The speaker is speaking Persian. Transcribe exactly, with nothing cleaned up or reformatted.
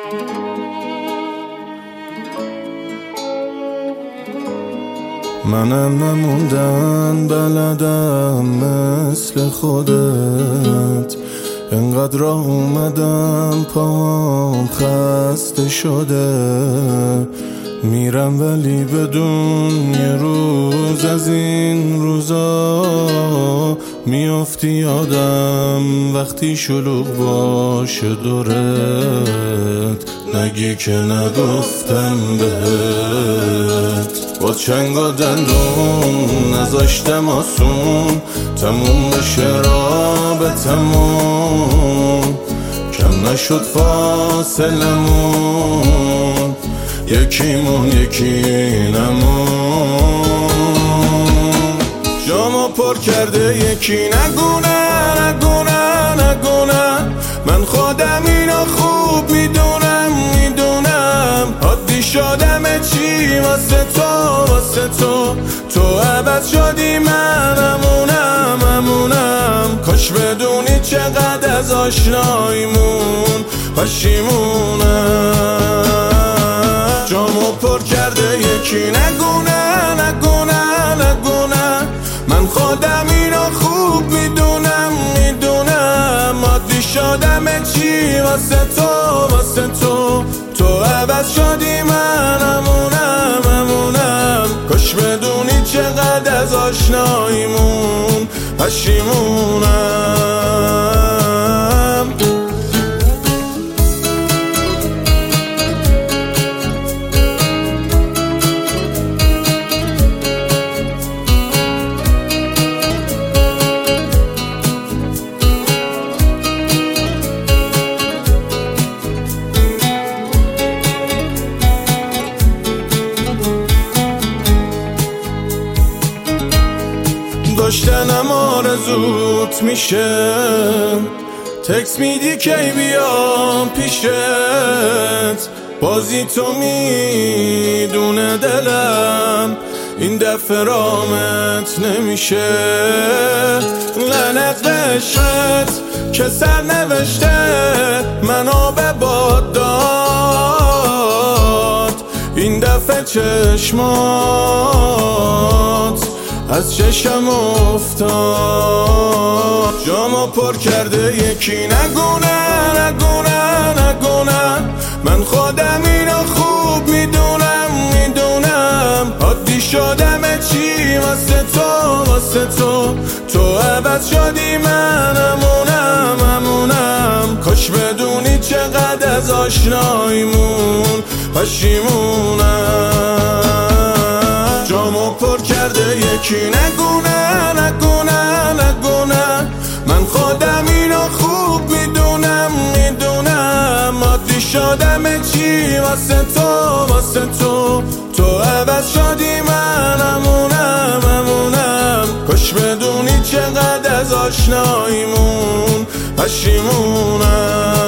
منم نموندن بلدم مثل خودت، انقدر راه اومدم پاهم خسته شده، میرم ولی بدون یه روز از این روزا میافتی یادم وقتی شلوغ باشه دورت، نگی که نگفتم بهت. با چنگ و دندون نذاشتم آسون تموم بشه رابطمون، کم نشد فاصلمون، یکیمون یکی نمون. جامو پر کرده یکی نگونه نگونه نگونه، من خودم اینو خوب میدونم میدونم، عادی شدم چی واسه تو واسه تو، تو عوض شدی من امونم امونم، کاش بدونی چقدر از آشناییمون پشیمونم. جامو پر کرده یکی نگونه نگونه نگونه، من خودم اینو خوب میدونم میدونم، عادی شدم چی واسه تو واسه تو، تو عوض شدی من امونم امونم، کاش بدونی چقدر از آشناییمون پشیمونم. داشتنم آرزوت میشه، تکس میدی کی بیام پیشت، بازی تو میدونه دلم این دفعه رامت نمیشه، لعنت به عشقت که سر نوشته منو به باد داد، این دفعه چشمات از چشم افتاد. جامو پر کرده یکی نگونه نگونه نگونه، من خودم اینو خوب میدونم میدونم، عادی شدم چی واسه تو واسه تو، تو عوض شدی من امونم امونم، کاش بدونی چقدر از آشناییمون پشیمونم. جامو پر کرده یکی نگونه نگونه نگونه، من خودم اینو خوب میدونم میدونم، عادی شدم چی واسه تو واسه تو، تو عوض شدی من امونم امونم، کاش بدونی چقدر از آشناییمون پشیمونم.